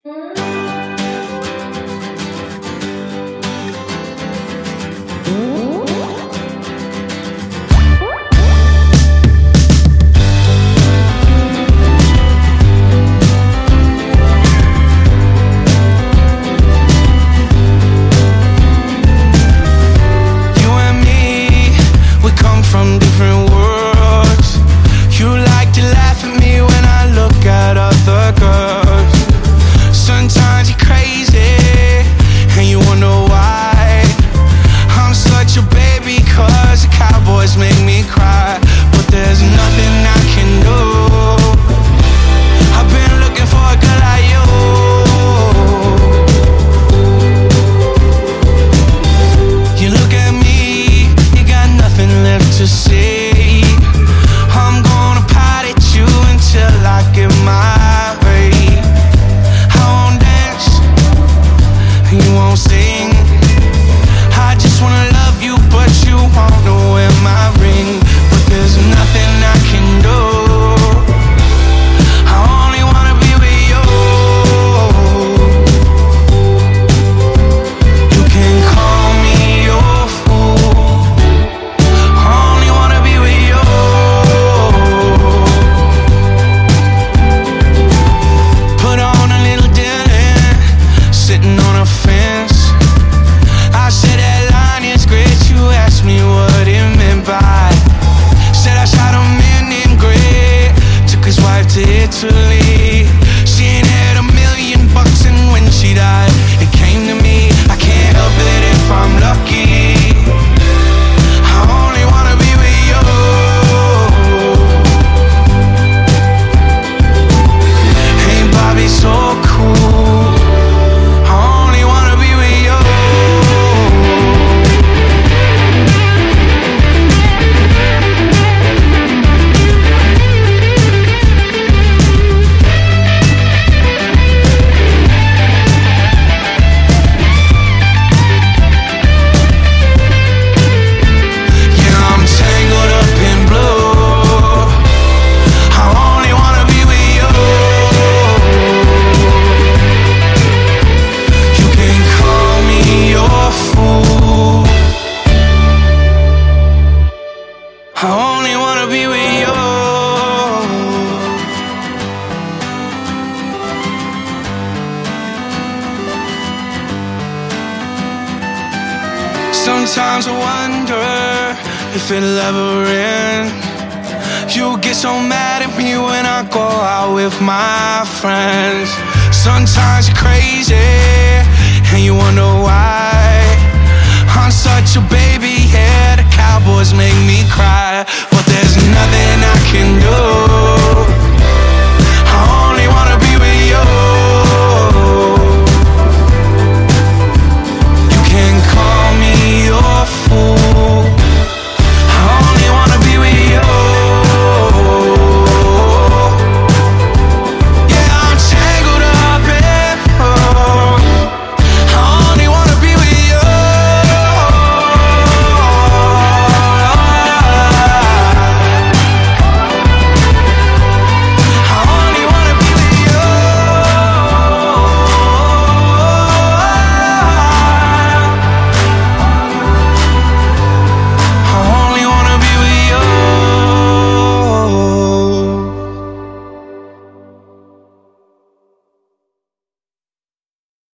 From different worlds. You like to laugh at me when I look at other girls. Sometimes you're crazy and you wonder why I'm such a baby, cause the Cowboys make me cry. But there's nothing I can do. I've been looking for a girl like you. You look at me, you got nothing left to say. I'm gonna pot at you until I get my way. I won't dance, you won't sing. I just wanna love you, but you wanna wear my ring. But there's nothing I can do. I only wanna be with you. You can call me your fool. Italy. She ain't had $1 million, and when she died, it came to me. I can't help it if I'm lucky. I only wanna be with you. Hey, Bobby, so cool. I only wanna be with you. I only wanna be with you. Sometimes I wonder if it'll ever end. You get so mad at me when I go out with my friends. Sometimes you're crazy and you wonder why I'm such a baby, yeah, the Cowboys make me cry. But there's nothing I can do.